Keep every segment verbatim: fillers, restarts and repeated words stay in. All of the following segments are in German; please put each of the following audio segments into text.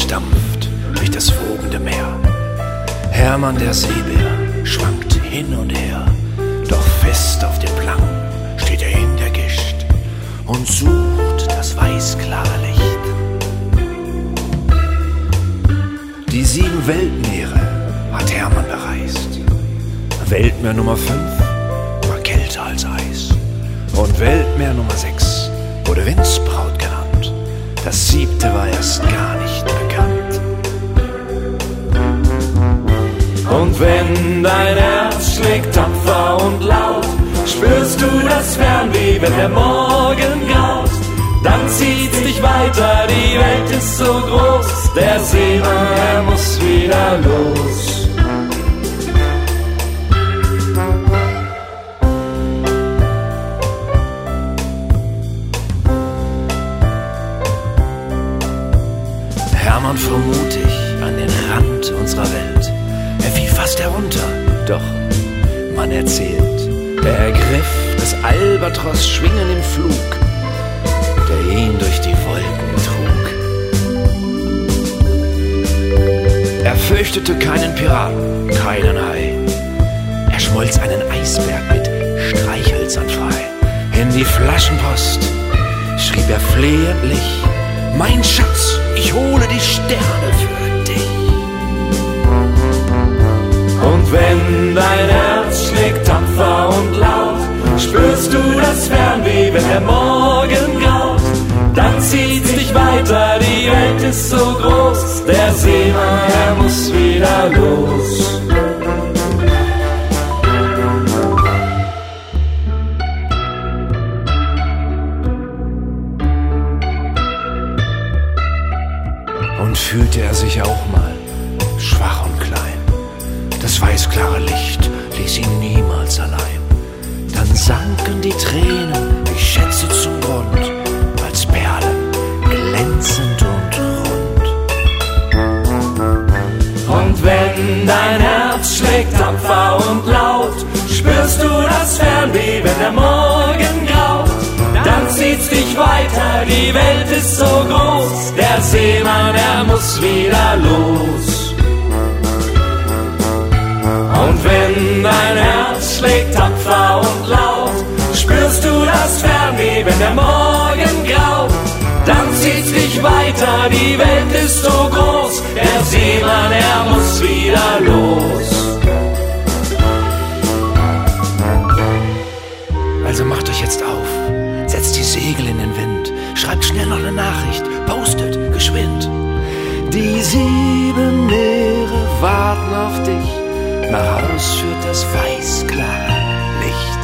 stampft durch das wogende Meer. Hermann der Seebär schwankt hin und her, doch fest auf dem Plank steht er in der Gischt und sucht das weißklare Licht. Die sieben Weltmeere hat Hermann bereist. Weltmeer Nummer fünf war kälter als Eis. Und Weltmeer Nummer sechs wurde Windsbraut genannt. Das siebte war erst gar nicht bekannt. Und wenn dein Herz schlägt tapfer und laut, spürst du das Fernweh, wenn der Morgen graut. Dann zieht's dich weiter, die Welt ist so groß, der Seemann, er muss wieder los. Hermann fuhr mutig an den Rand unserer Welt. Er fiel fast herunter, doch man erzählt, er ergriff das Albatros schwingen im Flug, der ihn durch die Wolken trug. Er fürchtete keinen Piraten, keinen Hai. Er schmolz einen Eisberg mit Streichhölzern frei. In die Flaschenpost schrieb er flehentlich: Mein Schatz, ich hole die Sterne für dich. Und wenn dein Herz schlägt tapfer und laut, spürst du das Fernweh, wenn der Morgen graut. Dann zieht's dich weiter, die Welt ist so groß, der Seemann, er muss wieder los. Und fühlte er sich auch mal schwach und klein. Das weißklare Licht ließ ihn niemals allein. Dann sanken die Tränen, die Schätze zum Grund, als Perlen, glänzend und rund. Und wenn dein Herz schlägt tapfer und laut, spürst du das Fernweh, wenn der Morgen graut. Dann zieht's dich weiter, die Welt ist so groß, der Seemann, er muss wieder los. Und wenn dein Herz schlägt tapfer und laut, spürst du das Fernweh, wenn der Morgen graut. Dann zieht's dich weiter, die Welt ist so groß, der Seemann, er muss wieder los. Also macht euch jetzt auf, setzt die Segel in den Wind, schreibt schnell noch eine Nachricht, postet geschwind. Die sieben Meere warten auf dich, nach Haus führt das weißklare Licht.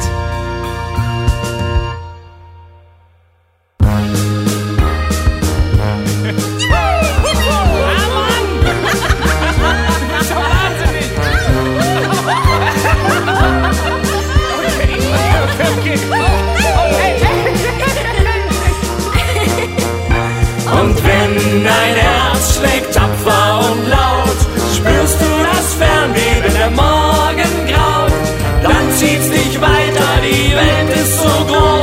Und wenn dein Herz schlägt tapfer und laut, spürst du das Fernweh, wenn der Morgen graut. Dann zieht's dich weiter, die Welt ist so groß.